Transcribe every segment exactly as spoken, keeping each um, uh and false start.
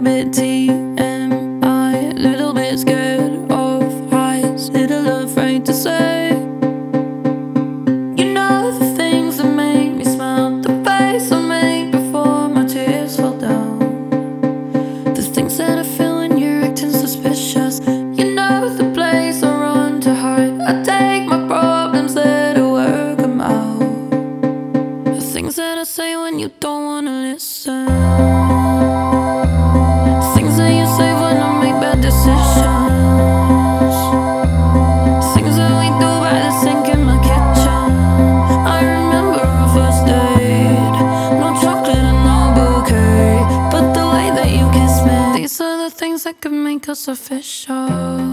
little bit T M I, little bit scared of heights, little afraid to say. You know the things that make me smile, the face I make before my tears fall down, the things that I feel when you're acting suspicious. You know the place I run to hide, I take my problems there to work them out, the things that I say when you don't wanna listen, things that you say when I make bad decisions, things that we do by the sink in my kitchen. I remember our first date, no chocolate and no bouquet, but the way that you kiss me. These are the things that could make us official.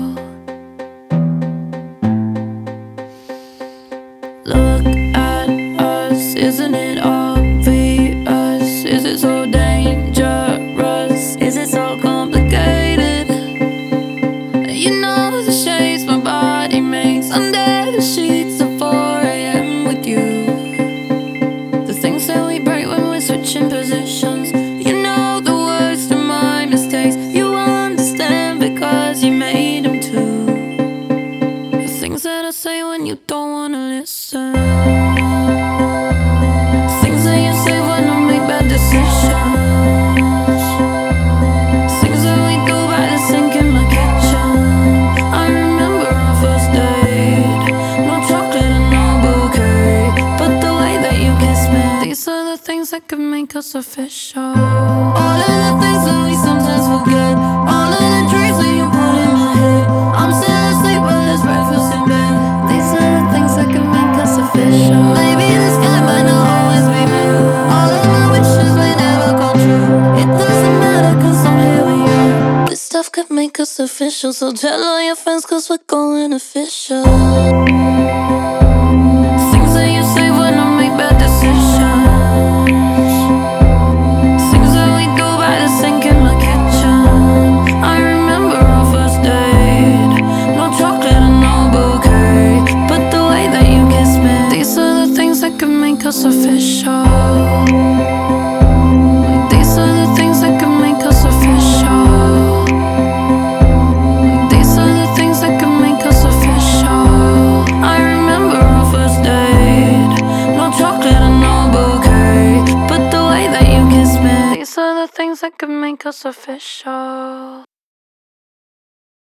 Look at us, isn't it obvious? Is it so dangerous? Is it so complicated? You know the shapes my body makes under the sheets at four A M with you, the things that we break when we're switching positions. You know the words to my mistakes, you understand because you made them too, the things that I say when you don't wanna listen, things that you say when I make bad decisions, things that we do by the sink in my kitchen. I remember our first date, no chocolate and no bouquet, but the way that you kiss me. These are the things that could make us official. All of the things that we sometimes forget, all of the dreams that you put in my head. I'm still asleep but there's breakfast in bed. These are the things that could make us official. Maybe the sky might not always be blue, all of my wishes may never come true. It doesn't matter cause I'm here with you. This stuff could make us official, so tell all your friends cause we're going official. Things that you say when I make bad decisions, things that we do by the sink in my kitchen. I remember our first date, no chocolate and no bouquet, but the way that you kiss me. These are the things that could make us official. These are the things that could make us official. These are the things that could make us official. I remember our first date, no chocolate and no bouquet, but the way that you kiss me. These are the things that could make us official.